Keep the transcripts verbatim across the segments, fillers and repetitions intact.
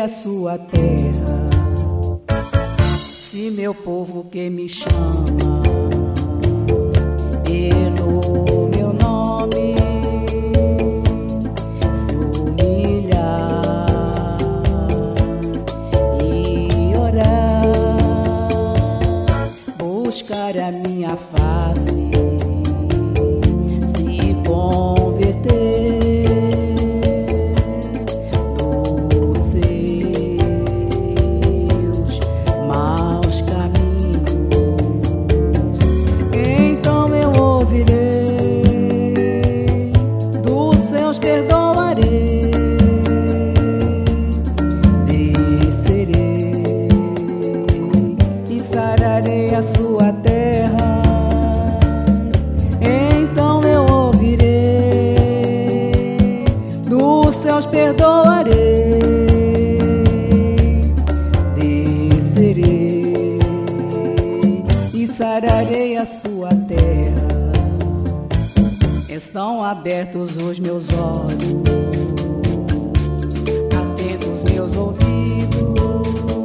sua terra. Se meu povo que me chama pelo meu nome se humilhar e orar, buscar a minha face, se converter dos seus maus caminhos, então eu ouvirei, dos seus perdoarei, descerei e sararei a sua terra. Então eu ouvirei, dos seus perdoarei, descerei e sararei a sua terra. Estão abertos os meus olhos, atentos meus ouvidos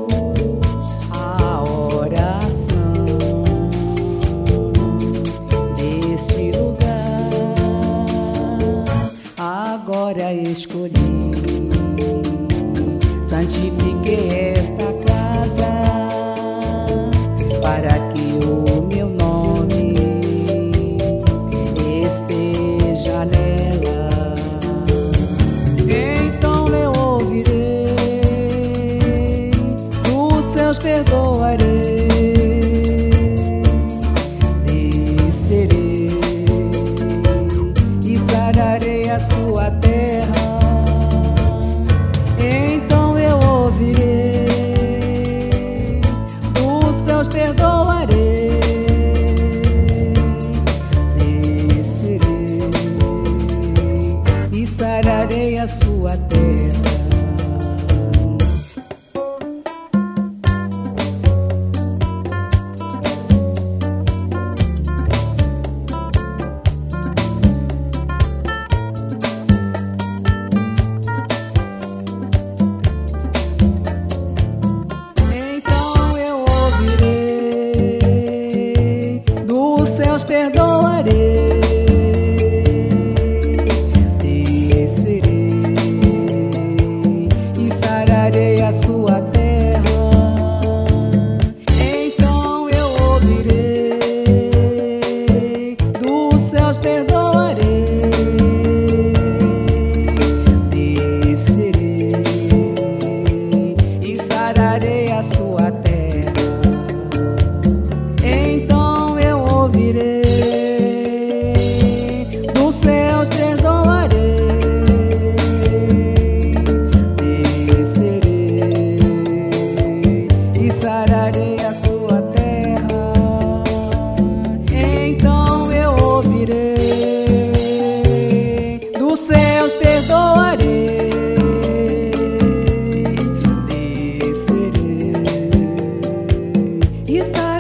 à oração deste lugar. Agora escolhi, santifiquei esta casa para que o meu nome esteja nela. Então eu ouvirei, dos seus perdoarei, descerei e sararei a sua terra. Então eu ouvirei, dos seus perdoarei, descerei e sararei a sua terra. Perdoarei, descerei e sararei a sua terra. Então eu ouvirei, dos seus perdoarei, descerei e sararei a sua terra. Então eu ouvirei, dos seus perdoarei, descerei e sararei a sua terra. Então eu ouvirei, dos seus perdoarei, descerei e sararei